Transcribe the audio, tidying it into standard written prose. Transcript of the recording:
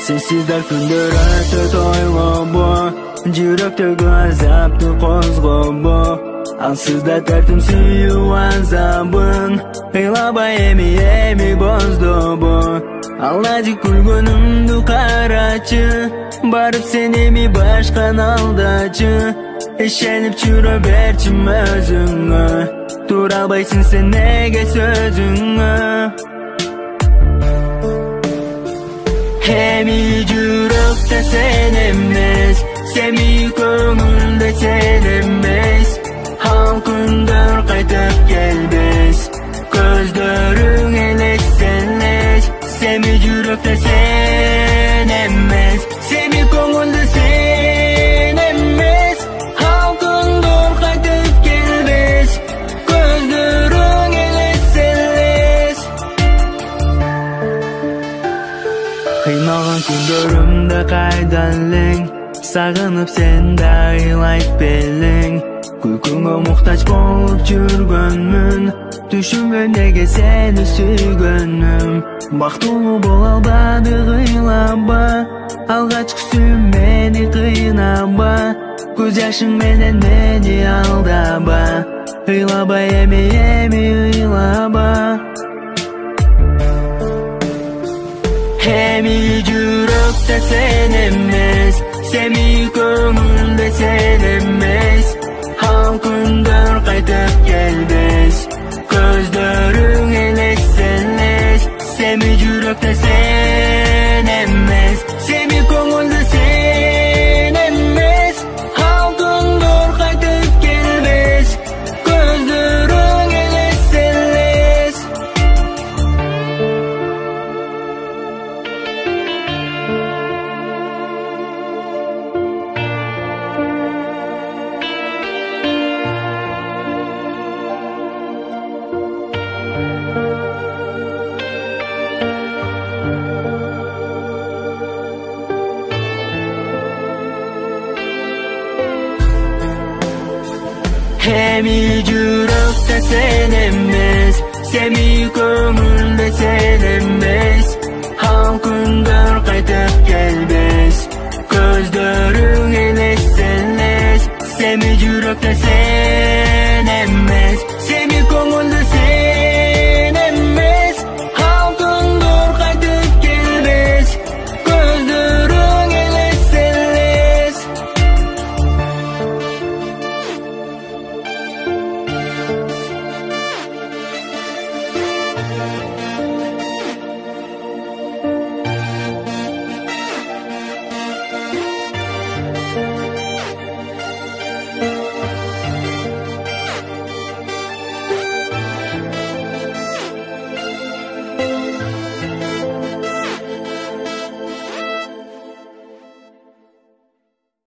Sensizler kundur ötüp oylabo, жүрөктөгү азапты козгобо. Ансызда тартым сүйүү азабын, ыйлабай эми боздобо. Аллади күлгөнүмдү карачы, барып сен эми башканы алдачы. Ишенип жүрө берчим өзүңө, тура албайсың сен неге сөзүңө. Эми жүрөктө сен эмес, семи көңүлдө сен эмес. Ал күндөр кайтып келбес, көздөрүң элес элес. Семи жүрөктө сен эмес, семи көңүлдө сен эмес. Ал күндөр кайтып келбес, көздөрүң элес элес. Кыйналган күндөрүмдө кайдан элең, сагынып сен да ыйлайт белең. Күлкүңө муктаж болуп жүргөнмүн, түшүнбөйм неге сени сүйгөнүм. Бактылуу боло албадык ыйлаба, алгачкы сүйүүм мени кыйнаба. Көз жашың менен мени алдаба, ыйлаба эми ыйлаба. Эми жүрөктө сен эмес, семи көңүлдө сен эмес. Ал күндөр кайтып келбес, көздөрүң элес элес. Семи жүрөктө сен эмес, семи көңүлдө сен эмес. Ал күндөр кайтып келбес, көздөрүң элес элес. Эми жүрөктө сен эмес, семи көңүлдө сен эмес. Ал күндөр кайтып келбес, көздөрүң элес элес. Семи жүрөктө сен